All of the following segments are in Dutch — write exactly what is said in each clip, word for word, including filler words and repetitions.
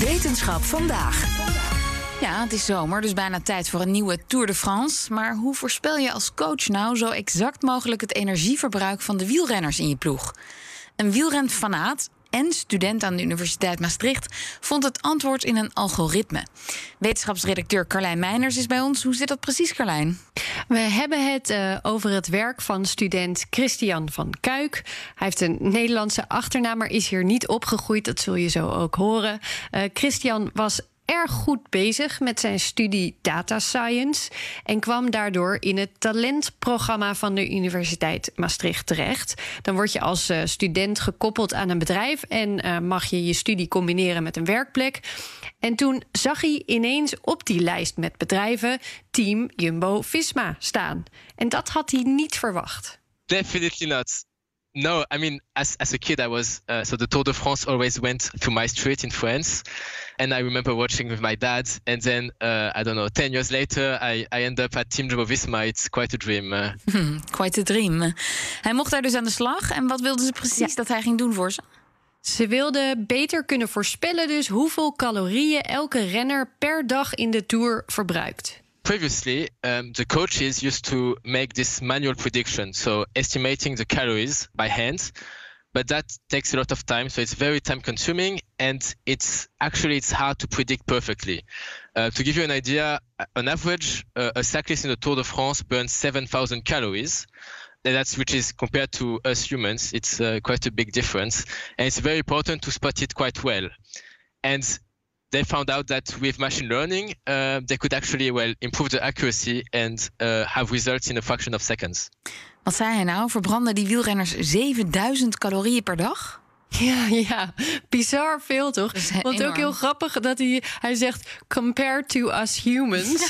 Wetenschap vandaag. Ja, het is zomer, dus bijna tijd voor een nieuwe Tour de France. Maar hoe voorspel je als coach nou zo exact mogelijk het energieverbruik van de wielrenners in je ploeg? Een wielrenfanaat en student aan de Universiteit Maastricht vond het antwoord in een algoritme. Wetenschapsredacteur Carlijn Meiners is bij ons. Hoe zit dat precies, Carlijn? We hebben het uh, over het werk van student Christian van Kuik. Hij heeft een Nederlandse achternaam, maar is hier niet opgegroeid. Dat zul je zo ook horen. Uh, Christian was erg goed bezig met zijn studie Data Science en kwam daardoor in het talentprogramma van de Universiteit Maastricht terecht. Dan word je als uh, student gekoppeld aan een bedrijf en uh, mag je je studie combineren met een werkplek. En toen zag hij ineens op die lijst met bedrijven Team Jumbo-Visma staan. En dat had hij niet verwacht. Definitely not. No, I mean, as as a kid, I was uh, so the Tour de France always went through my street in France, and I remember watching with my dad. And then uh, I don't know, ten years later, I I end up at Team Jumbo-Visma. It's quite a dream. Uh. Hmm, quite a dream. Hij mocht daar dus aan de slag. En wat wilden ze precies ja. dat hij ging doen voor ze? Ze wilden beter kunnen voorspellen dus hoeveel calorieën elke renner per dag in de Tour verbruikt. Previously, um, the coaches used to make this manual prediction, so estimating the calories by hand, but that takes a lot of time, so it's very time consuming, and it's actually it's hard to predict perfectly. Uh, to give you an idea, on average, uh, a cyclist in the Tour de France burns seven thousand calories. And that's which is compared to us humans, it's uh, quite a big difference, and it's very important to spot it quite well. And they found out that with machine learning, uh, they could actually well improve the accuracy and uh, have results in a fraction of seconds. Wat zei hij nou? Verbranden die wielrenners zevenduizend calorieën per dag? Ja, ja, bizar veel toch? Want enorm. Ook heel grappig dat hij, hij zegt compared to us humans.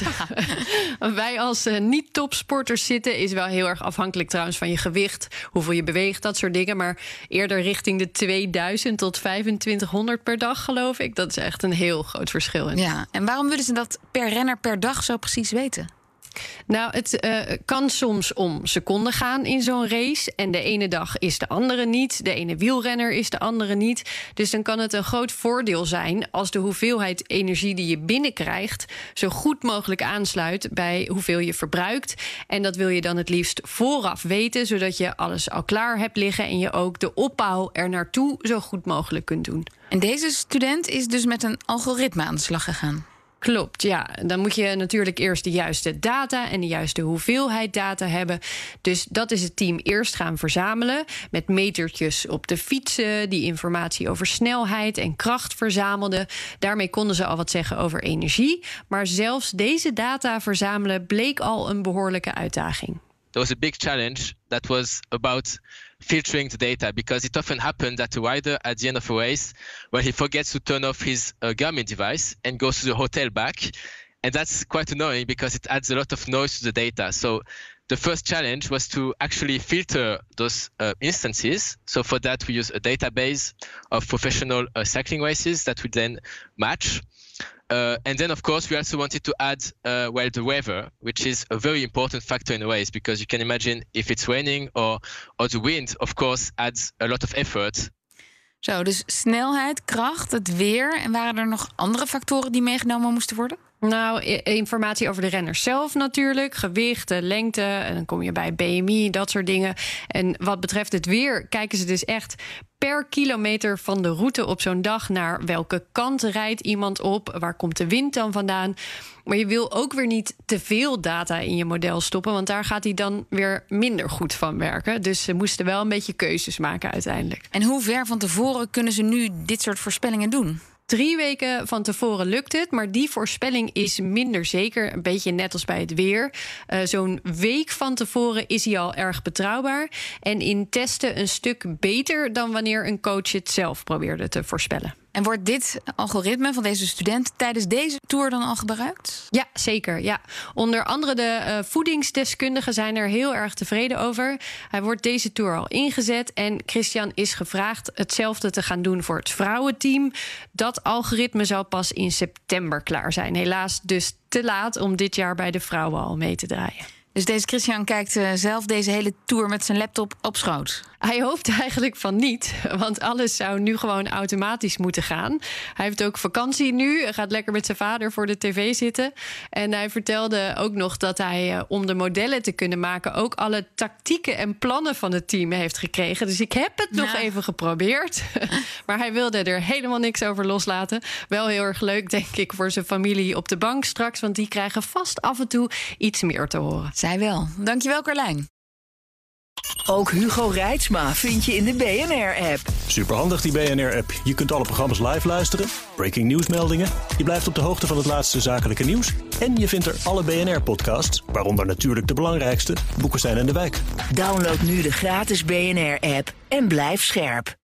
Ja. Wij als uh, niet-topsporters zitten is wel heel erg afhankelijk trouwens van je gewicht, hoeveel je beweegt, dat soort dingen. Maar eerder richting de tweeduizend tot vijfentwintighonderd per dag, geloof ik. Dat is echt een heel groot verschil. Ja, en waarom willen ze dat per renner per dag zo precies weten? Nou, het uh, kan soms om seconden gaan in zo'n race. En de ene dag is de andere niet. De ene wielrenner is de andere niet. Dus dan kan het een groot voordeel zijn als de hoeveelheid energie die je binnenkrijgt zo goed mogelijk aansluit bij hoeveel je verbruikt. En dat wil je dan het liefst vooraf weten, zodat je alles al klaar hebt liggen en je ook de opbouw er naartoe zo goed mogelijk kunt doen. En deze student is dus met een algoritme aan de slag gegaan. Klopt, ja. Dan moet je natuurlijk eerst de juiste data en de juiste hoeveelheid data hebben. Dus dat is het team eerst gaan verzamelen met metertjes op de fietsen, die informatie over snelheid en kracht verzamelden. Daarmee konden ze al wat zeggen over energie. Maar zelfs deze data verzamelen bleek al een behoorlijke uitdaging. There was a big challenge that was about filtering the data, because it often happened that a rider at the end of a race, well, he forgets to turn off his uh, Garmin device and goes to the hotel back. And that's quite annoying because it adds a lot of noise to the data. So the first challenge was to actually filter those uh, instances. So for that, we use a database of professional uh, cycling races that we then match. Uh, and then, of course, we also wanted to add, uh, well, the weather, which is a very important factor in a race, because you can imagine if it's raining or, or the wind, of course, adds a lot of effort. Zo, dus snelheid, kracht, het weer. En waren er nog andere factoren die meegenomen moesten worden? Nou, informatie over de renners zelf natuurlijk. Gewicht, lengte, en dan kom je bij B M I, dat soort dingen. En wat betreft het weer kijken ze dus echt per kilometer van de route op zo'n dag naar welke kant rijdt iemand op, waar komt de wind dan vandaan. Maar je wil ook weer niet te veel data in je model stoppen, want daar gaat hij dan weer minder goed van werken. Dus ze moesten wel een beetje keuzes maken uiteindelijk. En hoe ver van tevoren kunnen ze nu dit soort voorspellingen doen? Drie weken van tevoren lukt het, maar die voorspelling is minder zeker. Een beetje net als bij het weer. Uh, zo'n week van tevoren is hij al erg betrouwbaar. En in testen een stuk beter dan wanneer een coach het zelf probeerde te voorspellen. En wordt dit algoritme van deze student tijdens deze tour dan al gebruikt? Ja, zeker. Ja. Onder andere de uh, voedingsdeskundigen zijn er heel erg tevreden over. Hij wordt deze tour al ingezet en Christian is gevraagd hetzelfde te gaan doen voor het vrouwenteam. Dat algoritme zal pas in september klaar zijn. Helaas dus te laat om dit jaar bij de vrouwen al mee te draaien. Dus deze Christian kijkt uh, zelf deze hele tour met zijn laptop op schoot. Hij hoopt eigenlijk van niet, want alles zou nu gewoon automatisch moeten gaan. Hij heeft ook vakantie nu, hij gaat lekker met zijn vader voor de tv zitten. En hij vertelde ook nog dat hij, uh, om de modellen te kunnen maken, ook alle tactieken en plannen van het team heeft gekregen. Dus ik heb het ja. nog even geprobeerd. Maar hij wilde er helemaal niks over loslaten. Wel heel erg leuk, denk ik, voor zijn familie op de bank straks, want die krijgen vast af en toe iets meer te horen. Zij wel. Dankjewel, Carlijn. Ook Hugo Reitsma vind je in de B N R-app. Superhandig, die B N R-app. Je kunt alle programma's live luisteren, breaking nieuwsmeldingen. Je blijft op de hoogte van het laatste zakelijke nieuws. En je vindt er alle B N R-podcasts, waaronder natuurlijk de belangrijkste, Boekenstein en de Wijk. Download nu de gratis B N R-app en blijf scherp.